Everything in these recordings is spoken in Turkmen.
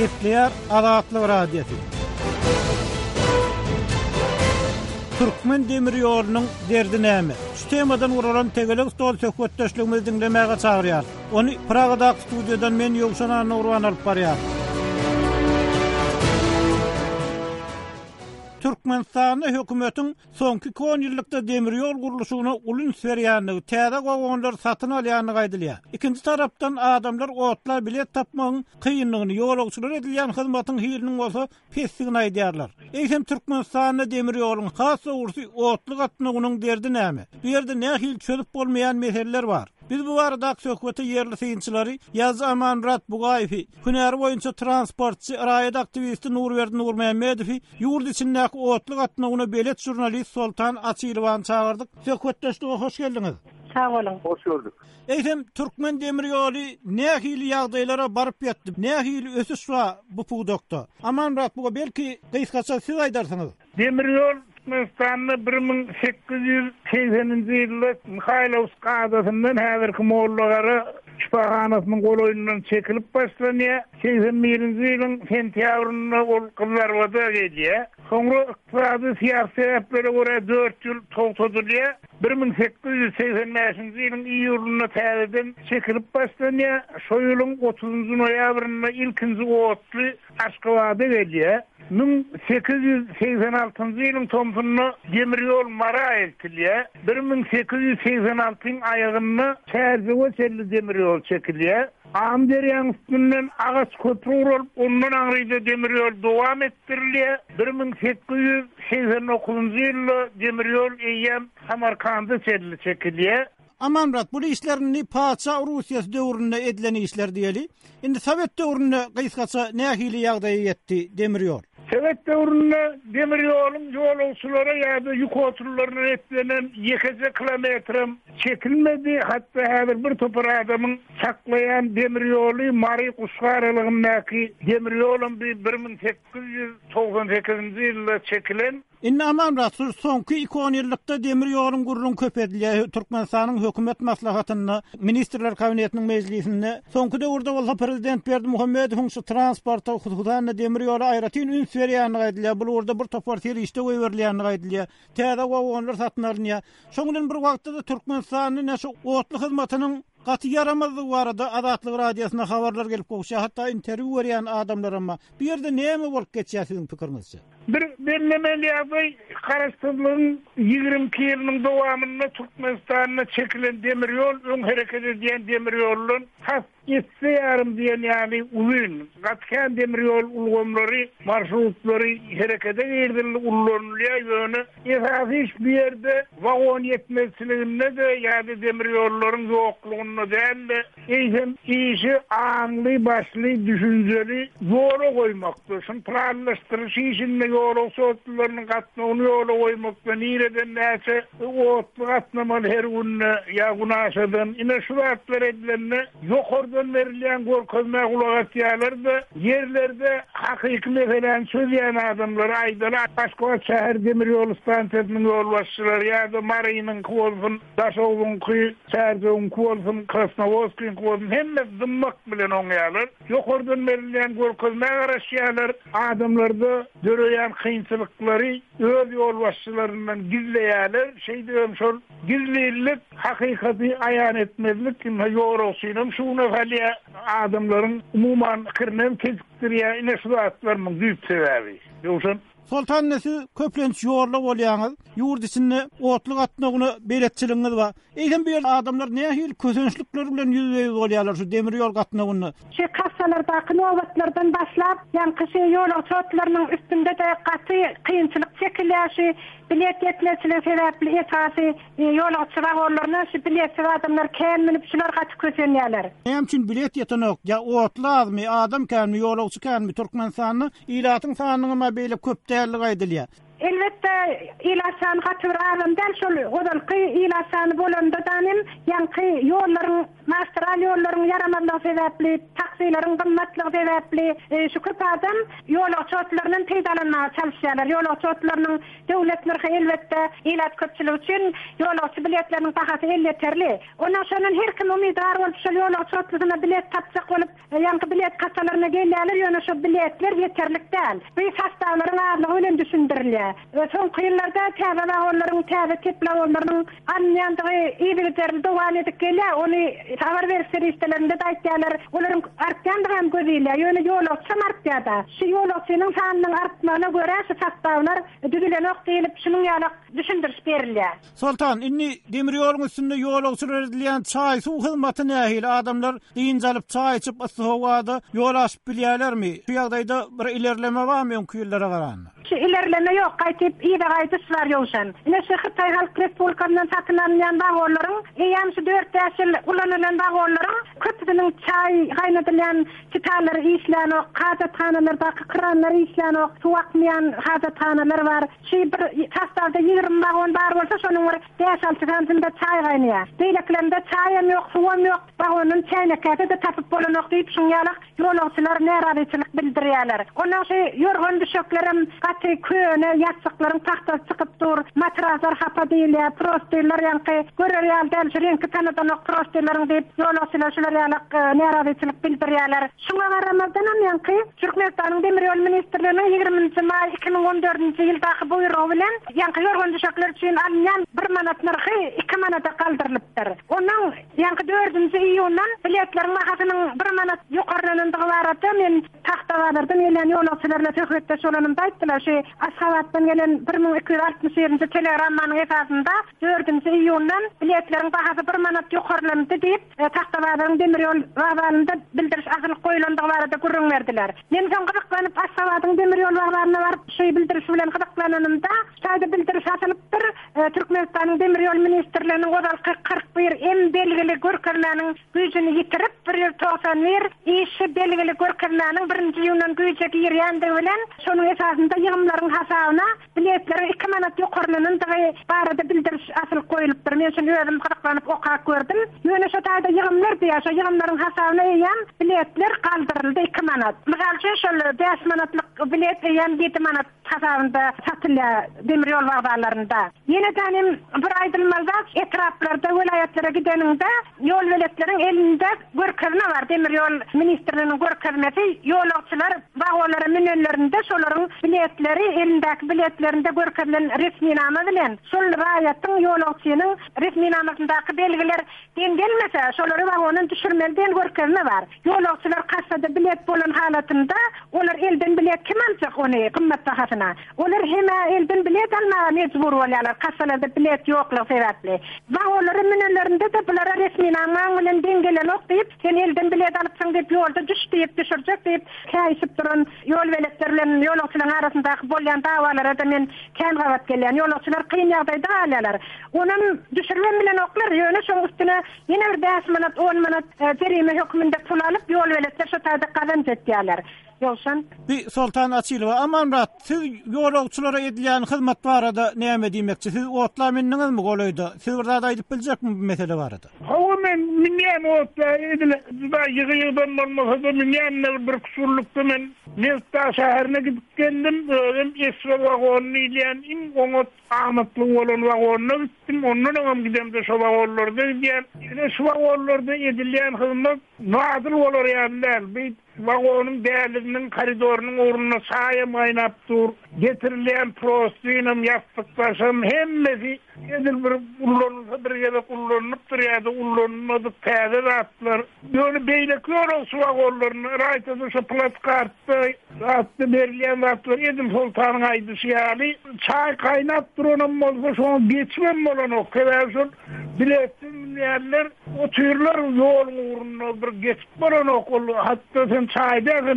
Gepleýär Azatlyk Radiosu. Türkmen demir ýolunyň derdi näme? Şu temadan uralan tegelik stol söhbetdeşligimizi dinlemäge çagyrýar. Onu Pragada studiodan men Ýogşan Nurwan alyp barýar. Türkmenistanyň hökümetiň soňky 10 ýyllykda demir ýol gurulşygyna ulun serýanlygy, täze gowanlar satyn alýanyny gaýdylýar. Ikinji tarapdan adamlar otla bilet tapmagyň kynlygyny, ýolagçylar edilýän hyzmatyň hilini bolsa pesligini aýdýarlar. Eýsem Türkmenistanyň demir ýolunyň has ursy otly gatnagynyň derdi näme? Bu ýerde nähil çözüp bolmaýan meseleler bar. Biz bu arada söhbeti yerli seyinçileri Yazı Amanrat Bugayevi, hüneri boyunca transportçı, raýat aktivisti Nurberdi Nurmehmedowi, ýurt içindäki otly gatnagyna belet jurnalist Soltan Açylowan çağırdyk. Söhbetdeşlige hoş geldiňiz. Sağ olun. Hoş gördük. Eýsem Türkmen demir ýoly nähili ýagdaýlara baryp ýetdi. Nähili ösüş bar bu pugdokda. Amanrat Buga belki gysgaça siz aýdarsyňyz. Demir ýol Türkmenistan'da 1880-nji ýylda Mihailovsk adasından häzirki mollagary şifahanasynyň goloýundan çekilip başlanýar. 80-nji ýylyň sentýabrynda ol Kızlarwada gelýär. Soňra ykdysady syýasy sebeplere görä 4 ýyl togtadylýar. 1885-nji ýylyň iýulynda täzeden çekilip başlanýar. Şo ýylyň 30-njy noýabrynda ilkinji otly Aşgabatda gelýär. 1886-njy ýylyň tomsyny demir ýol mara eltilýär. 1886-nyň aýagyny Çärjewe çelli demir ýol çekilýär. Amderýan üstünden agaç köprü urulup, ondan aňryda demir ýol dowam etdirilýär. 1889-njy ýylda demir ýol eýýän Samarkanda çelli çekilýär. Amanrat, bu işlerini Paça Rusiýasy döwründe edilen işler diýeli. Indi Sowet döwründe gysgaça nähili ýagdaýa ýetdi demir ýol? Sowet döwründe demir ýoluň ýolagçylara ýa-da ýük oturlaryna etlenen 2 kilometrim çekilmedi. Hatda häzir bir topar adamyň saklayan demir ýoly Mary Kuşgaralygyndaky demir ýolun 1898-nji ýylda çekilen. Indi Amanrat, soňky 2 ýyllykda demir ýoluň gurulun köp edilýär. Türkmenistanyň hökümet maslahatyna, ministrler kabinetiniň mejlisinde. Soňky döwürde bolsa prezident Berdimuhammedowyň şu transporta hususany demir ýoly aýratyn üns berýäni gaýdylýar. Bu urda bir topar terişde goýberýäni gaýdylýar. Täze gowanlar satyn alynýar. Şoňdan bir wagtda Türkmenistanyň näşe otly hyzmatynyň gaty yaramazlygy barada Azatlyk Radiosyna habarlar gelip gowşa, hatda interwiu berýän adamlar amma. Bu ýerde näme bolup geçýär siziň pikirinizçe? Bir bellemeli ýagdaý garaşdyrlygyň 22 ýylynyň dowamynda Türkmenistanyna çekilen demir ýol, öň hereket edýän demir ýoluň has etse ýarym diýen ýani uzun gatkan demir ýol ulgamlary, marşrutlary herekete ýerdirildi, ullanylýar ýöne. Esasy bir ýerde wagon ýetmezçiliginde de ýa-da demir ýollaryň ýoklugyna däl, eýsem işi aňly, başly, düşünjeli ýola goýmakdy. Şunu planlaşdyryş işinde ýola sotlarynyň gatnagyny ýola goýmakda nireden näçe otly gatnamaly her günne ýa gunaşadan ine şu wagtlar edilende ýokardan berilýän gorkozma gulagatýarlar da ýerlerde hakyky meselen sözýän adamlar aýdylar. Aşgabat şäher demir ýol stansiýasynyň ýol başçylary ýa-da Marynyň kolun, Daşowyň Çärjewiň kolun, Krasnovodskiň kolun hemme dymmak bilen oňýarlar. Ýokardan berilýän gorkozma garaşýarlar. Adamlarda görýän kynçylyklary öz ýol başçylaryndan gizleýärler. Şeýdem şol gizlilik hakykaty aýan etmezlik ýorasynym şuna galýa adamlaryň umumyň pikirinden kesipdirýär. Ine şu atlarmyň düýp sebäbi. Ýogşan Soltan näsi köplenç ýorla bolýaňyz, ýurt içinde otly gatnagyny beletçiligiňiz bar. Eýsem bir adamlar nähil kösençlikler bilen ýüzüňiz bolýarlar şu demir ýol gatnagyny. Şu kassalardaky nowatlardan başlap, ýa-ni şu ýol otlarynyň üstünde de gaty kynçylyk çekilýär. Bilet ýetmezçiligi sebäpli esasy ýolagçylar gollaryna şu biletsiz adamlar kän minip şular gaty kösenýärler. Hem üçin bilet ýetenek, ýa otlazmy, adam känmi, ýolagçy känmi Türkmenistanyň ilatyň sanyny beýle köp däli gaýdylýar. elbette ilasan hatırlarım der şol odalqı ilasan bolanda danim yankı yolların magistral yolların yaramazlığı sebepli taksilerin qımmatlığı sebepli şu köp adam yol açotlarının teydalanmaya çalışýarlar. Yol açotlarının döwletler elbette ilat köpçülüğü için yol açı biletlerinin bahasy yeterli. Ondan sonra her kim umidar bolup şol yol açotlarına bilet tapjak bolup yankı bilet kasalarına gelýärler, ýöne şu biletler yeterlik däl. Bu sastavlaryň azlygy bilen düşündirilýär. Son kıyınlarda täze vagonlaryň, täze teplavonlaryň anýandygy iýilikleri dowam edip gelýär. Onu habar berişleri istelerinde de aýtýarlar. Olaryň artýandygy hem gözüýär. Ýöne ýolagçy artýarda. Şu ýolagçynyň sanynyň artmagyna görä şu sastavlar düzülen ok diýilip şunyň ýaly düşündiriş berilýär. Sultan, inni demir ýoluň üstünde ýolagçylar edilýän çaý suw hyzmaty nähili adamlar diýince alyp çaý içip ysy howada ýol aşyp bilýärlermi? Şu ýagdaýda bir ilerleme barmy öňkü ýylllara garaňda? İlerleme yok. Qaytyp ýa-da gaýdys var ýolşan. Ine şu Hytaý Halk Respublikasynyň satylanýan bagolaryň, ýa-da 4 ýaşyl ulanylan bagolaryň köpüniň çaý gaýnadylýan çitalary işlän ok, hajatxanalarda kranlar işlän ok, su akmaýan hajatxanalar bar. Şu bir sastavda 20 bagon bar bolsa şonuň bir 5-6 santymda çaý gaýnaýar. Beýleklerinde çaýam ýok, suwam ýok. Bagonyň çaýnakady da tapyp bolanok diýip şuňaly ýolagçylar näradyçylyk bildirýärler. Ondan şu ýorgan düşeklerim köne ýatsıklaryň tahtary çykyp dur, matraslar hapa diýilýär, prostylar ýanky görýär dälşirin Kanadan ok prostylaryň diýip ýolagçylar şular ýalyk näradyçylyk bildirýärler. Şuňa garamazdan ýanky Türkmenistanyň demir ýol ministrliginiň 20-nji may 2014-nji ýyldaky buýrugy bilen ýanky ýorgan düşekler üçin alýan 1 manat narhy 2 manata galdyrylypdyr. Onuň ýanky 4-nji iýundan biletleriň bahasynyň 1 manat ýokarlanandygy barada men taxtalardan gelen ýolagçylarla söhbetde şolanymda aýtdylar. Aşgabatdan gelen 1267-nji telegrammanyň esasında 4-nji iýundan biletleriň bahasy 1 manat ýokarlandy diýip Taxtabaryň demir ýol wagtynda bildiriş asyl goýulandygy barada gurrun berdiler. Men soň gyzyklanyp Aşgabatyň demir ýol wagtyna barıp şu bildiriş bilen gyzyklananymda şaýda bildiriş asylypdyr. Türkmenistanyň demir ýol ministrliginiň godalky 41 em belgili görkezmäniň güýjüni ýitirip 191 işi belgili görkezmäniň 1-nji ýyldan güýje girýändigi bilen şonuň esasında ýygymlaryň hasabyna biletleri 2 manat ýokarlanandygy barada bildiriş asyl goýulypdyr. Men şunu özüm gyzyklanyp okap gördüm. Ýöne şu taýda ýygymlar diýär, şu ýygymlaryň hasabyna ýan biletler galdyryldy 2 manat. Misal şol 5 manatlyk bilet ýan 7 manat hasabynda satylýar demir ýol wagtlarynda. Ýene tanym bir aýdylmazda etraplarda welaýatlere gideninde ýol welaýatleriň elinde görkezme bar. Demir ýol ministrliginiň görkezmesi ýolagçylar bagolary menellerinde şolaryň biletleri elindäki biletlerinde görkezilen resmi nama bilen şol raýatyň ýolagçynyň resmi namasyndaky belgiler den gelmese şolary wagonyň düşürmelden görkezme bar. Ýolagçylar kassada bilet bolan halatynda olar elden bilet kim alacak ony kymmat bahasyna? Olar hema elden bilet almaga mejbur bolýarlar. Kassalarda bilet ýoklygy sebäpli. Wagolary menellerinde de bulara resmi nama bilen den gelen ok diýip sen elden bilet alypsyň diýip ýolda düş diýip düşürjek diýip käýşip duran ýol beletleri bilen ýolagçylaryň arasyndaky bolýan dawalara da men kän gabat gelýän ýolagçylar kyn ýagdaýda galýarlar. Onuň düşürmen bilen oklar ýöne şoň üstüne ýene bir 5 manat 10 manat jerime hökmünde pul alyp ýol beletleri şu taýda kazanç etýärler. Ýolşan. Bir Sultan Asylowa, amanrat, siz ýolagçylara edilýän hyzmat barada näme diýmekçi? Siz otla minniňizmi golaýdy? Siz bir zat aýdyp biljekmi bu mesele barada? Hawa men minniň otla edilýän, ýygyýdan bolmasa da minniň bir kusurlukda men Nesta şäherine gidip geldim. Özüm esra wagonyny ilýän oňot amatly bolan wagonyna gitdim. Ondan oňam gidem de şu wagonlarda diýen. Ine şu wagonlarda edilýän hyzmat nazyl bolar ýa-da wagonyň däliliginiň koridorynyň ornuny saýam aýnap dur. Getirilýän prostynym, ýastıktaşym hemmesi edil bir ullansa bir ýere ullanıp durýardy, ullanmady täze zatlar. Ýöne beýlekler şu wagonlaryny raýatyda şu plakatda zatda berilýän zatlar edim Sultanyň aýdyşy ýaly çaý kaynap duranam bolsa şoň geçmem bolan ok. Käbäşin biletsin ýerler o türler ýol uğruna bir geçip bolan ok. Hatda sen çaýda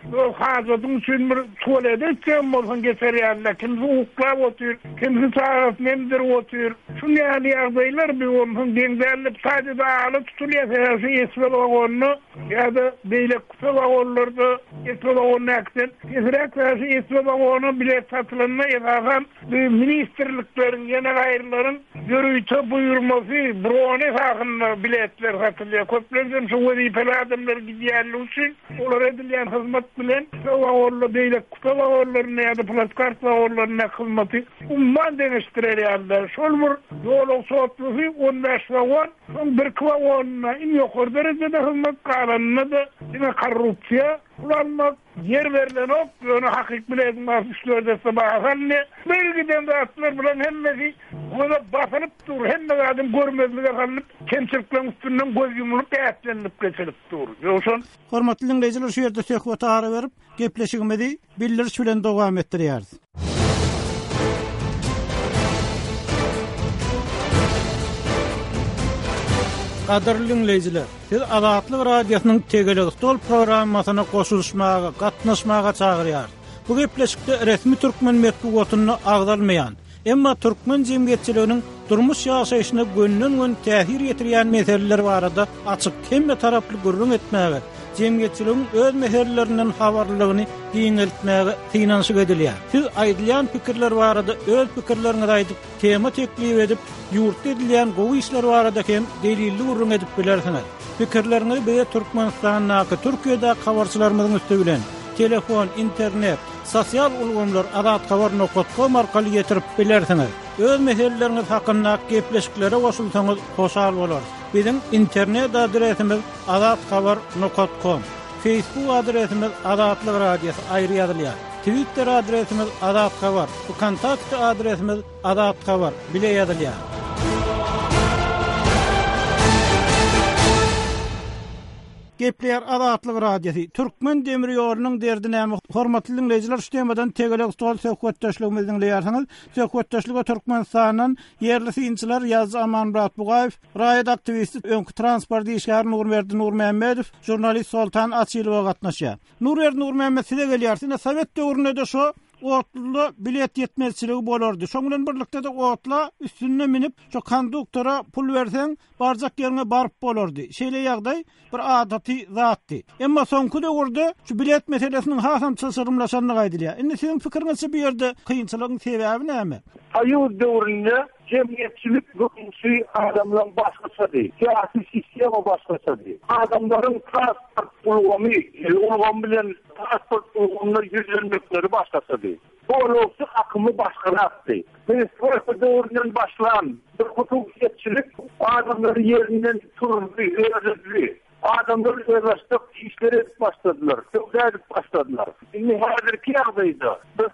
o hazırdım üçün bir tuvalete içeceğim olsun geçer yanına. Kimisi uklap otur, kimisi sağlık nemdir otur. Şu yani yağdaylar bir olsun dengelip sadece dağılı tutuluyor. Seyası esvel vagonunu ya da beyle kısa vagonlarda esvel vagonunu aksen. Kesirek seyası esvel vagonu bilet satılanına esasen ministerliklerin, genel ayrıların yürüyüşe buyurması, brone sakınlar biletler satılıyor. Köplerden şu vazifeli adamlar gidiyorlar için olar edilen hizmet bilen kısa vagonlu beyle kısa vagonlarına ya da plaskart vagonlarına hizmeti umman deniştirirlerler. Şol bir yolu soğutlusu 15 vagon, son bir vagonuna in yukarı derecede hizmet kalanına da yine korrupsiya kullanmak, yer verilen ok, onu hakik biletin basışlarda sabahı ne? Belgiden de atlar bulan hemmesi ona basılıp dur, hemme adım görmezliğe kalıp, kemçiliklerin üstünden göz yumulup, ayetlenip geçirip dur. Yoksun? Hormatly dinleyijiler, şu yerde söhbete ara verip, gepleşigimidi bildiriş bilen dowam etdirýärys. Qadarly dinleyijiler, siz Azatlyk radiosynyň Tegelik Dol programmasyna goşulmaga, gatnaşmaga çagyrýar. Bu gepleşikde resmi türkmen medeniýetini agdalmaýan, emma türkmen jemgyýetçiliginiň durmuş ýaşaýyşyna gönlün täsir ýetirýän meseleler barada açyk hemme taraply gurrun etmäge, jemgyýetçiligiň öz meselelerinden habarlygyny giňeltmäge synanşyk edilýär. Siz aýdylýan pikirler barada öz pikirleriňizi aýdyp, tema teklip edip, ýurtda edilýän gowy işler barada hem delilli gurrun edip bilersiňiz. Pikirleriňizi bize Türkmenistanyňky, Türkiýede habarçylarymyzyň üstü bilen telefon, internet, sosial ulgamlar adatkabar.com arkaly getirip bilersiňiz. Öz meseleleriňiz hakynda gepleşiklere goşulsaňyz hoşal bolar. Bizim internet adresimiz adatkabar.com, Facebook adresimiz Azatlyk Radiosu aýry ýazylýar. Twitter adresimiz Azatkabar, kontakt adresimiz Azatkabar bile ýazylýar. Gepler Azatlyk Radiosu Türkmen demir ýolunyň derdinäme hormatly dinleyijiler, şu temadan Tegelik Dol söhbetdeşligimizi dinleýärsiňiz. Söhbetdeşlige Türkmenistanyň ýerli synçylar Ýazy Amanmurat Bugaýew, raýat aktivisti, öňkü transport işgär Nurmerdi Nurmehmedow, jurnalist Soltan Asylow gatnaşýar. Nurmerdi size gelýär. Sowet döwründe de şu otlu bilet yetmezçiligi bolardy. Şoň bilen birlikde de otla üstüne minip şu konduktora pul berseň barjak ýerine baryp bolardy. Şeýle ýagdaý bir adaty zatdy. Emma soňky döwürde şu bilet meselesiniň hasam çysyrmlaşanyny aýdylýar. Indi siziň pikiriňizçe bu ýerde kynçylygyň sebebi näme? Aýyl döwründe cemiyetçilik guruluşy adamlaryň başgaçady. Siyasi sistema başgaçady. Adamlaryň transport ulgamy, ulgam bilen transport ulgamyny ýüzlenmekleri başgaçady. Bolupdy akymy başgaratdy. Biz bu döwründen başlan bir hukukiýetçilik adamlary ýerinden turdy, öýredi. Adamlar özleştik işleri başladılar. Sözler başladılar. Şimdi hazırki ýagdaýda biz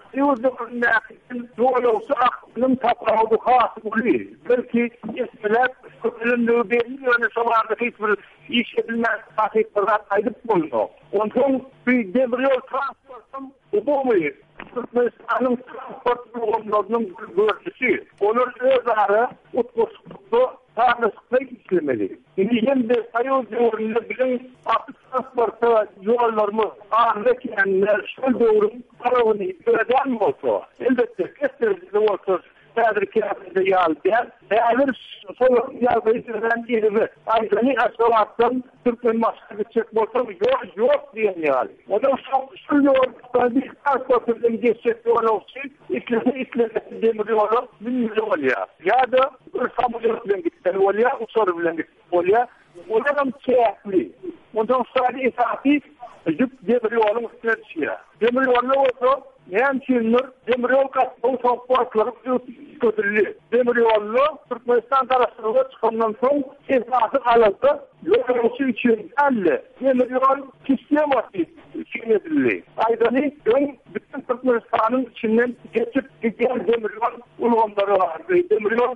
ýurdumyň ýolusy aklym tapaýdy hasy. Belki esmeler köpünden belli ýöne şolarda hiç bir iş edilmez hakykatlar aýdyp bolýar. Ondan bir demir ýol transportym umumy Türkmenistanyň transport ulgamlarynyň görüşi. Onlar özleri utguşlukda tanışıklık işlemeli. Şimdi hem de sayıl döwründe bilen transporta yollarımı anlakenler şu döwrün tarafını eden bolsa, elbette kesinlikle olsa Sadriki yapıda ýaldyar. Eğer sol ýaldyran ýerine aýdyny aşawatdan Türkmen maskasy çek bolsa ýok diýenler. Oda şu ýolda bir transportdan geçip bolsa ikisi demir ýoly bilýär. Ýa-da samolyot bilen gitsen bolýar, uçar bilen gitsen bolýar. Olam çäkli. Ondan sonra esasy demir ýolyň üstüne düşýär. Demir ýoly bolsa Nemçinler demir ýol gatnaşygy transportlary götürülir. Demir ýolly Türkmenistan tarapyndan çykandan soň esasy alanda ýolçy üçin alle demir ýol sistemasy çiğnedilir. Aýdany bütün Türkmenistanyň içinden geçip giden demir ýol ulgamlary bar. Demir ýol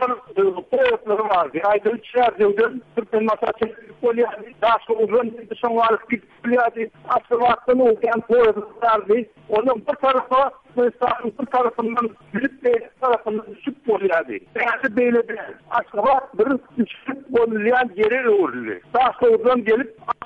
poýatlary bar. Aýdany çärdewden Türkmen masaçy bolýar. Daşy uzun şoňalyk gitýärdi. Asfaltdan öňden poýatlar. Onun bir tarafa Türkmenistan'ın bir tarafından bilip de tarafından düşüp bolýardy. Yani böyle bir aşgabat bir düşüp bolýan yeri öwrüli. Daha sonradan gelip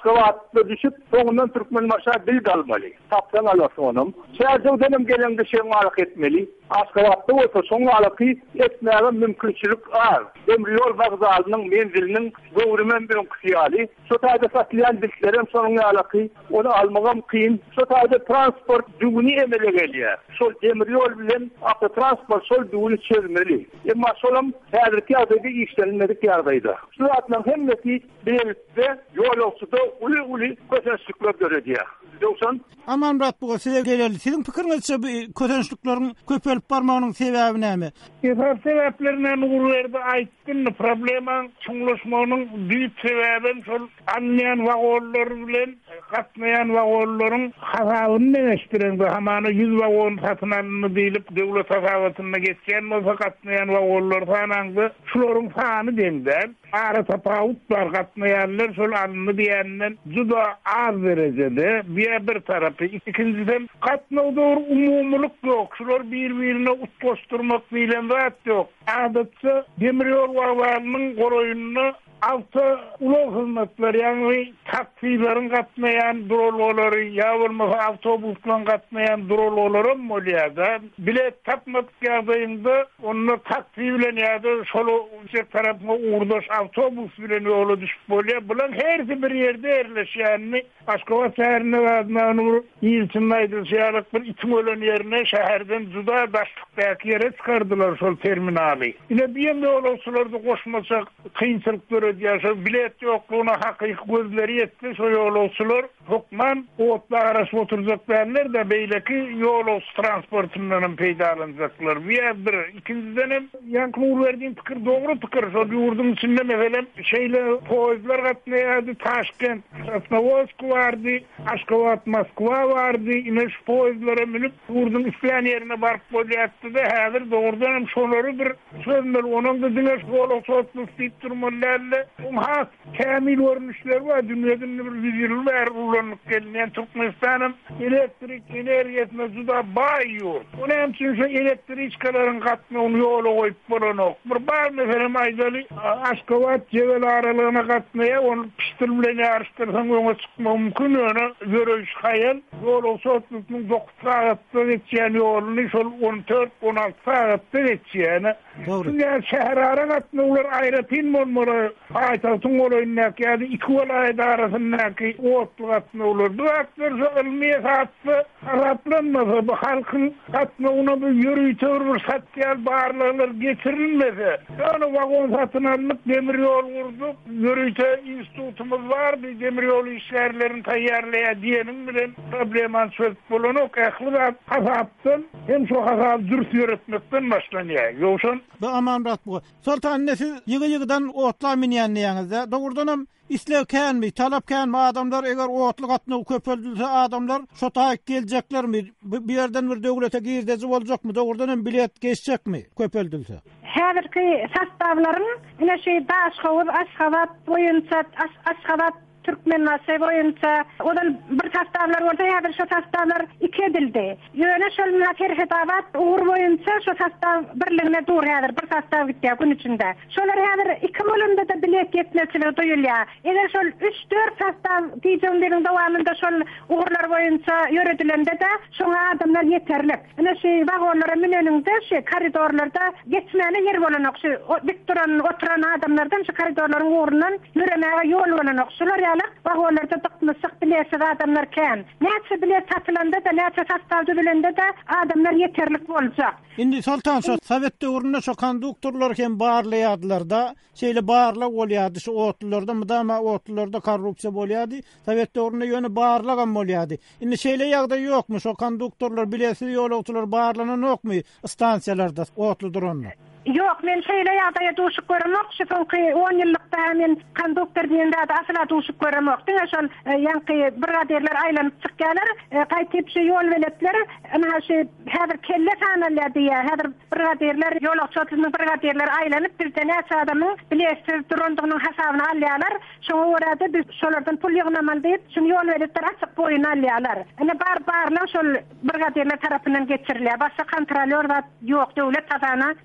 Aşgabatda düşüp soňundan Türkmenmaşa dil galmaly. Tapsan alasonum. Şäherden gelen bir şey malak etmeli. Aşgabatda bolsa soň alaky etmäge mümkinçilik ar. Demir vagzalynyň menziliniň gowrumen bir kysyaly. Şu taýda satylýan dillerem soňa alaky onu almagam kyn. Şu taýda transport dugny emele gelýär. Şol demir ýol bilen transport şol dugny çözmeli. Emma şolam häzirki ýazda işlenmedik ýagdaýda. Şu atlaryň hemmesi beýlekde ýolçuda uly kösänçlikler görýär. Ýoksan Aman Murat bu size geleli. Sizin pikiriňizçe bu kösänçliklerin köpelip barmagynyň sebebi näme? Sebäplerinden uğurlarda aýtdym, problemaň çuňlaşmagynyň büyük sebäbi şol anlayan wagollar bilen gatnayan wagollaryň hasabyny näşdiren bu hamana 100 wagon satyn alındy diýilip döwlet hasabatyna geçen bolsa gatnayan wagollar sanaňdy. Şolaryň sany demden ara tapawut bar gatnayanlar şol alındy diýenden juda az derejede bir tarapy. İkinciden gatnawda umumlyk ýok. Şolar bir-birine utgoşdurmak bilen zat ýok. Adatça demir ýol waglarynyň goroýunyny Alta ulaq hizmetler, yani taksilerin katmayan durolları, ya olmasa avtobuslan katmayan durolları moliyada. Bilet tapmadık yardayında onunla taksi bilen yada şolu tarafına uğurdaş avtobus bilen yolu düşüp boliya. Bulan hersi bir yerde erleş yani. Aşkova şehirine vadına ilçinlaydı şeharak bir itim ölen yerine şehirden juda daşlıktaki yere çıkardılar şol terminali. Yine bir yerde olasularda koşmasak kıyınçılıkları diýär, bilet ýoklugyna hakyky gözleri ýetdi, şo ýolçular hukman otla araş oturjaklarlar da beýleki ýol transportundan peýdalanjaklar. Bir ikinciden hem ýankyny berdiň pikir dogry pikir. Şo ýurdun içinde meselem şeýle poýzlar gatnaýardy, Taşkent, Krasnoyarsk bardy, Aşgabat, Moskwa bardy. Ine şu poýzlara minip ýurdun isleýän ýerine baryp bolýardy da häzir dogrudan hem şolary bir sözmel onuň da diňe şol sotlyk diýip durmalarla has kamil görünüşler var. Dünýäden bir vizirler ulanıp gelýän Türkmenistan'ın elektrik energiýasyna juda baý ýol. Onu hem şu elektrikçilerin gatnawyny ýola goýup bolanok. Bir bar meselem aýdaly Aşgabat Jebel aralygyna gatnaýa onu pistir bilen ýarışdyrsaň öňe çykmak mümkin. Onu görüş haýal ýol sotlygynyň 9 saatda geçýän ýolyny şol 14-16 saatda geçýän. Şeýle şäherlere gatnawylar aýratyn bolmaly. Aytatın olayındaki yani iki olayda arasındaki otlu katına olur. Bu aktör ilmiye saatlı haraplanmasa bu halkın katına ona bir yürüytör bir satyal bağırlarlar getirilmese. Yani vagon satın almak demir yol vurduk. Yürüytö institutumuz var. Bir demir yol işlerlerini tayyarlaya diyenin bilen probleman çözüp bulunuk. Ekli de hasaptın hem şu hasap dürüst yöretmekten başlanıyor. Yoksan Bu aman Murat bu. Sultan nesi yıgı-yıgıdan otla minýändiňizde dogrudanam isleýänmi, talapkänmi adamlar eger otly gatnaw köpeldilse adamlar şo taýyp geljeklermi? Bir ýerden bir döwlete girdezi boljakmy? Dogrudanam bilet geçjekmi köpeldilse? Häzirki sastavlaryň ine şeý Aşgabat boýunça Aşgabat Türkmenmaşa boýunça odan bir sastavlar bolsa ýa-da şu sastavlar iki edildi. Ýöne şol Ferhetabat uğur boýunça şu sastav birligine dur häzir bir sastav gitdi gün içinde. Şolar häzir iki molunda da bilet ýetmekçilik duýulýar. Eger şol 3-4 sastav diýjemleriň dowamında şol uğurlar boýunça ýöredilende de şoňa adamlar ýeterlik. Ine şu wagonlara mineninde şu koridorlarda geçmäne yer bolanok. Şu diktoran oturan adamlardan şu koridorlaryň uğrundan ýöremäge ýol bolanok. Şolar wagonlarda tıkmışyk bileşik adamlar kän. Näçe bilet satylanda da näçe sastavdy bilende de adamlar ýeterlik boljak. Indi Sultan şu Sovet döwründe şu konduktorlar hem barlaýardylar da, şeýle barlak bolýardy şu otlularda, mydama otlularda korrupsiýa bolýardy. Sovet döwründe ýöne barlagam bolýardy. Indi şeýle ýagdaý ýokmy? Şu konduktorlar bilesi ýolagçylar barlanan ýokmy stansiýalarda otlu duranlar? Yok, men şeýle ýagdaýa duşup görmek, şu 10 ýyllykda men konduktor diýende de asla duşup görmek. Diňe şol ýanky brigaderler aýlanyp çykýarlar, gaýtyp şu ýol weletler, ana şu häzir kelle sanalýar diýär. Häzir brigaderler, ýolagçylygyň brigaderler aýlanyp bir näçe adamyň bilesiz durandygynyň hasabyny alýarlar. Şoňa görä biz şolardan pul ýygnamal diýip, şu ýol weletler açyk boýun alýarlar. Ana barlar şol brigaderler tarapyndan geçirilýär. Başga kontrolör we ýok, döwlet tasana barlar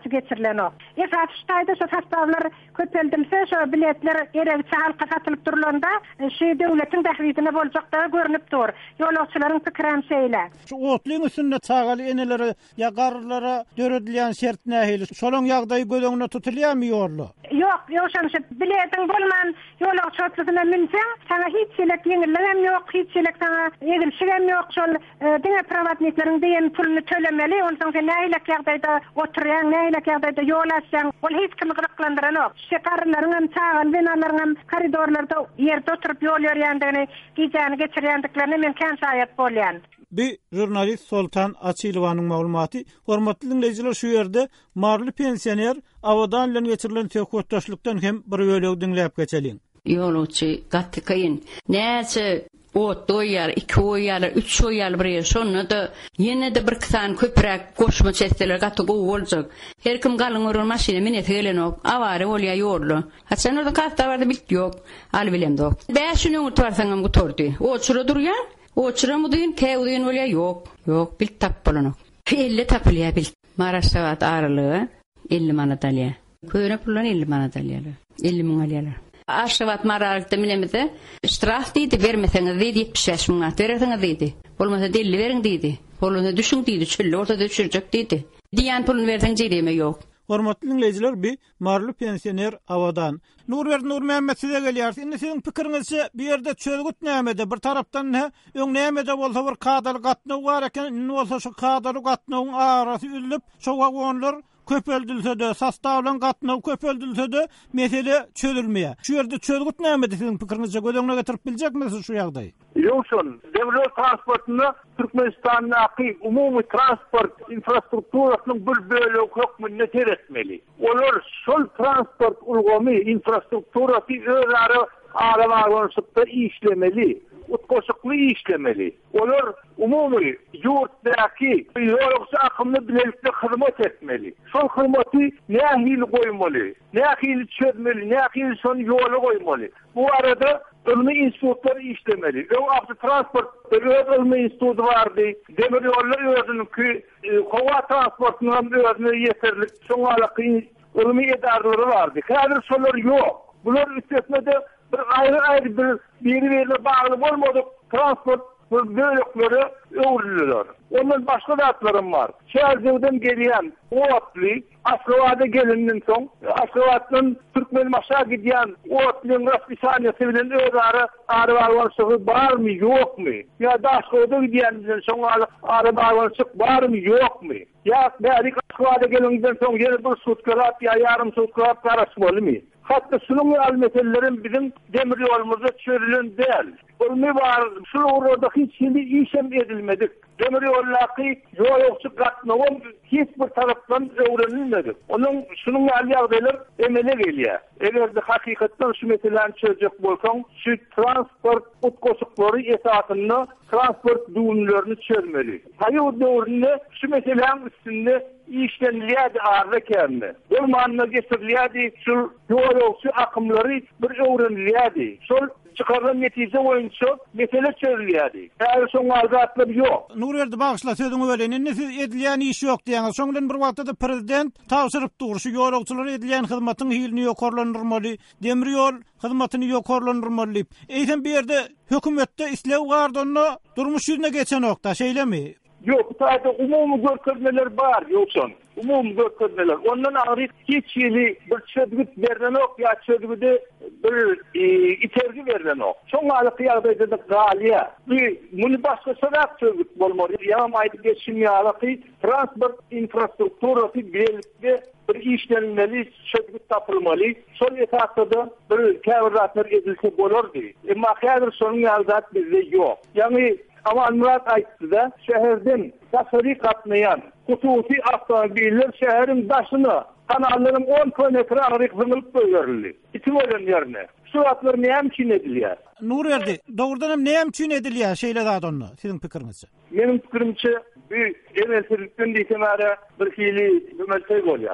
esasy geçirilen o. Esas ştaýda şu tasdawlar köpeldimse şu biletler eregçe halka satylyp durulanda şu döwletiň dähliýetine boljak görünüp dur. Ýolagçylaryň pikirem şeýle. Şu otlyň üstünde çagaly eneleri ya garrylara döredilen şert nähili şolaň ýagdaýy gözeňine tutulýarmy ýorlu? Yok, şonşa biletin bolman ýolagçy otlygyna minseň, sana hiç şeýle ýeňillegem ýok, hiç şeýle sana egilşigem ýok. Şol diňe privatnikleriň diýen pulny tölemeli, ondan soň nähili ýagdaýda oturýan, nähili ýagdaýda ýol açýan, ol hiç kimi gyryklandyran ok. Şekarlaryň çagan binalaryň koridorlarda ýerde oturup ýol ýörýändigini, giýjäni geçirýändiklerini men kän şaýat bolýan. Bir jurnalist Soltan Açylowanyň maglumaty, hormatly dinleýijiler, şu ýerde marly pensioner awadan bilen geçirilen töhfetdaşlykdan hem bir bölegi dinläp geçeliň. Ýolçy gatty kayın. Näçe ot doýar, 2 oýar, 3 oýar bir şonu da ýene de bir kısan köprek goşma çetdeler gatty go boljak. Her kim galyň ören maşina minet gelenok, awary bolýar ýorlu. Haçan orda katta barda bilt ýok, al bilemdok. 5 ýyl otursaňam gutordy. O çyra durýar. O çyra mudyn käwdyn bolýar ýok. Ýok, bilt tap bolanok. 50 tapylýar bilt. Maraşawat aralygy 50 manat alýar. Köýre pulan 50 manat alýar. 50 miň alýar. Aşavat maralykda bilemede straf diýdi, bermeseňiz diýdi 75 miň vereseňiz diýdi. Bolmasa 50 beriň diýdi. Bolmasa düşün diýdi, çölle ortada düşürjek diýdi. Diýen puluny berseň jereme ýok. Hormatly dinleýijiler, bir marly pensioner awadan. Nur Mehmet size gelýär. Indi siziň pikiriňizçe bir ýerde çölgüt nämede? Bir tarapdan öň nämede bolsa bir kadar gatnaw bar eken, indi bolsa şu kadar gatnawyň arasy üzülip, şu wagonlar köpeldilse de, sastawlan gatnaw köpeldilse de mesele çözülmeýär. Şu ýerde çölgüt nämede siziň pikiriňizçe gödeňine getirip biljekmisiniz şu ýagdaýy? Ýokşun, devlet transportyny Türkmenistanyň umumy transport infrastrukturasynyň bir bölegi hökmünde teretmeli. Olar şol transport ulgamy infrastrukturasy özleri aramagyňda işlemeli. Utkoşuklu işlemeli. Olar umumy ýurtdaky ýolagçy akymny bilelikle hyzmat etmeli. Şol hyzmaty nähili goýmaly, nähili çözmeli, nähili şonu ýola goýmaly. Bu arada ilmi institutlar işlemeli. Öňe transport ilmi institutu bardy. Demir ýollar özüniňki howa transportynyň özüne ýeterlik şoňalaky ilmi edarlary bardy. Häzir şolar ýok. Bular üstesinde bir ayrı birbirine bağlı bolmadık transport bölükleri öwrülýär. Ondan başga zatlarym bar. Şäherden gelýän Otly, Aşgabat'a gelinden soň, Aşgabatdan Türkmenmaşa gidýän Otlyň raspисаниýasy bilen özara araba barmy ýokmy? Ya da Aşgabat'a gidýänden soň araba barmy ýokmy? Ya bäri Aşgabat'a gelenden soň ýene bir sutkalat ya ýarym sutkalat garaş bolmy? Hatta şunun meseleleri bizim demir yolumuzda çözülen değil. Olma var, şu orada hiç şimdi işlem edilmedik. Demir yollaki yolcu katnağım hiçbir taraftan öğrenilmedi. Onun şunun aliyağdaylar emele geliyor. Eğer de hakikaten şu meselelerini çözecek bolsan, şu transport utkoşukları esasında transport düğünlerini çözmeli. Hayır o doğrunda şu meselelerin üstünde işleniliyadi arda kendine. Bu manına getiriliyadi şu yolcu akımları bir öğreniliyadi. Sol çıkarılan netice boyunca mesele çözülýärdi. Eğer son azatlar yok. Nurerdi bağışla sözüňi bölen. Indi siz edilýän iş yok diýäňiz. Şoňdan bir wagtda prezident tawsyryp dur. Şu ýolagçylara edilýän hyzmatyň hilini ýokarlandyrmaly, demir ýol hyzmatyny ýokarlandyrmaly. Eýsem bir ýerde hökümetde islew gardyny durmuş ýüzüne geçen okda şeýlemi? Yok, sadece umumy görkezmeler bar, yoksun. Umumy görkezmeler. Ondan aýry hiç ýyly bir çözgüt berden ok, ya çözgüde bir itergi berden ok. Şoňa ýagdaýda da galýa. Muny başga sebäp çözgüt bolmaly. Ýa maýdy geçimýalaky transport infrastrukturasy birlikde bir işlenmeli, çözgüt tapylmaly. Şol esasda bir käwratlar edilse bolardy. Emma häzir şonuň ýagdaýy bizde ýok. Ýani ama Murat aýtdy da, şäherden tasarruf katmayan hususy avtomobiller şäherin başyna kanalların 10 kilometre agyryk zıngılıp goýurildi. İki bolan ýerine. Şu atlar näme üçin edilýär? Nurerdi, dogrudan hem näme üçin edilýär şeýle zadonny? Siziň pikiriňizçe? Meniň pikirimçe bir emelçilikden diýsemäre bir hili bir mesele bolýar da.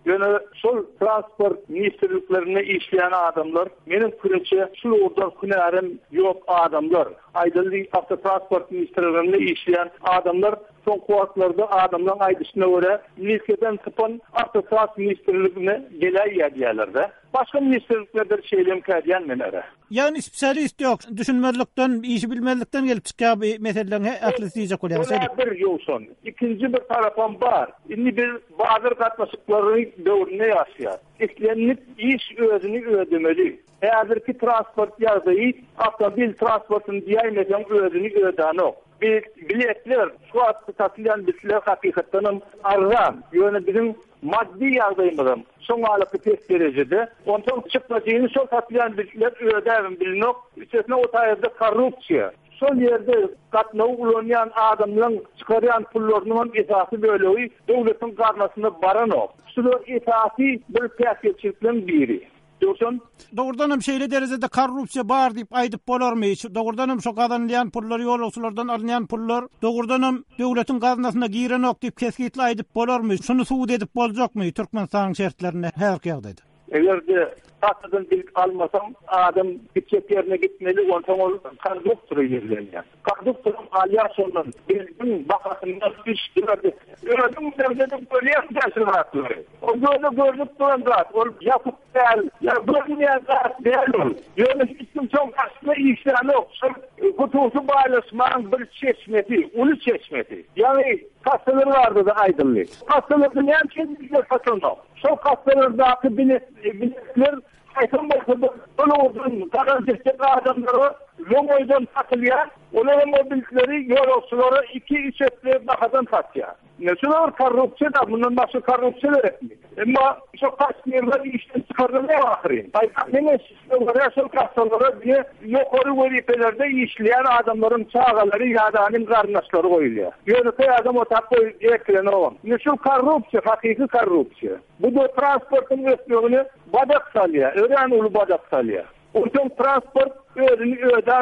Yani sol transport ministerliklerine işleyen adamlar, benim fikrimce şu oradan künarım yok adamlar. Aydınlık Avtotransport ministerliklerine işleyen adamlar son kuvatlarda adamların aydışına göre milkeden tıpan Avtotransport ministerliklerine gelay yerlerde. Başka ministerliklerde şeylem kadiyen menere. Yani spesialist yok. Düşünmezlikten, işi bilmezlikten gelip çıkıyor bir meselelerine aklı diyecek oluyor. Öyle bir yolsun. İkinci bir tarafım var. Şimdi bir bazı katlaşıkların dövrüne yaşıyor. İşlenip iş özünü ödemeli. Eğer ki transport yazıyı, otomobil transportun diyeymeden özünü ödeni. Biletler, şu atı satılan biletler hakikaten arzan. Yani bizim maddi yardımlarım son alıkı test derecede. Ondan çıkmadığını sol satılan biletler ödevim bilinok. İçerisinde o tayarda korrupsiya. Sol yerde katnağı ulanyan adamların çıkarayan pullarının esası böyle devletin karnasında baran o. Şu esası bir kıyafetçilikten biri. Doğrudanım şeyle derecede korrupsiya var deyip aydıp bolar mı hiç? Doğrudanım şu kazanılan pullar, yol olsulardan alınan pullar, doğrudanım devletin kaznasına giren ok deyip keskitle aydıp bolar mı? Şunu suud edip bolacak mı Türkmenistan'ın şertlerine her kıyadaydı? Eğer de tahtadan bilgi almasam adam gidecek yerine gitmeli, ondan konduktöre yerlerine. Konduktörum alyasyondan bilgin bakasından iş girdi. Öğrenim devletin böyle yapacağız rahatları. O böyle görünüp duran rahat. O yapıp değil, ya görünmeyen rahat değil. Yönetmiştim çok aslında işlerini oksun. Kutusu bağlasman bir çeşmeti, ulu çeşmeti. Yani kastaları vardı da aydınlık. Kastalarını yan kendimizle satılmam. Çok kastalardaki biletler sayfam bakımda onu oradan karanlıkta adamları Lomoy'dan satılıyor. Onların mobilitleri yol olsuları 2-3 etle bakadan satıyor. Mesela korrupsiya da bundan başka korrupsiya öğretmiyor. Ama çok kaç yerler işten çıkarılmaya bakırıyım. Aynen sistemleri asıl kastalara diye yukarı vaziflerde işleyen adamların çağaları ya da anın karnaşları koyuluyor. Yönetici adam o tabi ekreni olan. Mesela korrupsiya, hakiki korrupsiya. Bu da transportun ötmüğünü badak salıyor. Öğren ulu badak salıyor. Ondan transport öğreni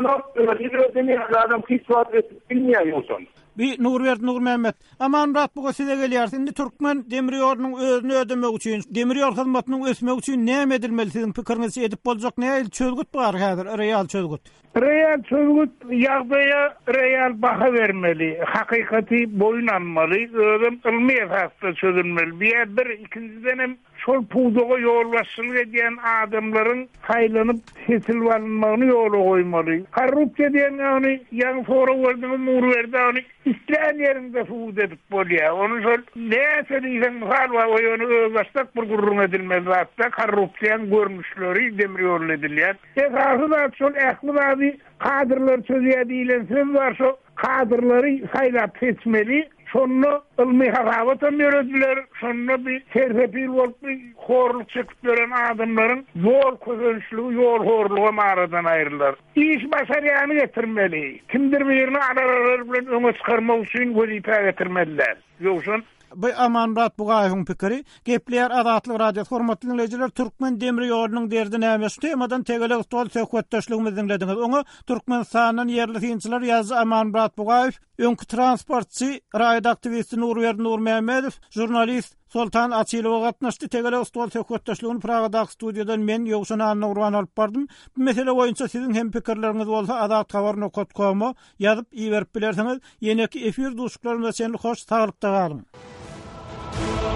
ödeni adam hiç vaat etip bilmiyorsun. Bir Nur Mehmet. Aman rahat bu size geliyor. Şimdi Türkmen demiryolunun özünü ödemek için, demiryol hizmetinin ösmek için ne edilmeli sizin fikrinizi edip olacak ne çözgüt var hadir, real çözgüt. Real çözgüt yağdaya real baha vermeli. Hakikati boyun almalı. Ödüm ilmi esasda çözülmeli. Bir ikinciden sol puğduğu yollaşını ediyen adamların haylanıp sesilvanmağını yolu koymalı. Korrupsiya diyen yani yan sonra verdiğini Nur verdi yani isteyen yerinde suud edip boluyor. Onu sol neyse diysen misal var o yönü özlaştak bir gurrun edilmez hatta korrupsiyan görmüşleri demiryol ediliyor. Esası da sol ehli bazı kadırlar çözüye değilen söz var şu kadırları saylap seçmeli. Sonra ilmi haravatan öğrettiler. Sonra bir terfepil olup bir horluk çekip gören adamların yol kazançlığı, yol horluğu mağaradan ayrılar. İş başarıyanı getirmeli. Kimdir birini aralar bilen öne çıkarmak için vazife getirmeliler. Yoksa Bu aman rahat bu gayhun pikiri. Gepleyer adatlı radyo formatlı dinleyiciler Türkmen demiryolunun derdini emes temadan tegele stol söhbetdaşlığımızı dinlediniz. Onu Türkmenistan'ın yerli tinçiler yazı aman rahat bu gayf. Önkü transportçı, rayda aktivisti Nur Mehmetov, jurnalist Sultan Açilova gatnaşdy. Tegele stol söhbetdaşlığını Praga'da stüdyodan men Yogsun Anna Urban alıp bardım. Bu mesele boyunca sizin hem pikirleriniz bolsa adat.com yazıp iyi verip bilerseniz yeneki efir duşuklarında seni hoş sağlıkta kalın.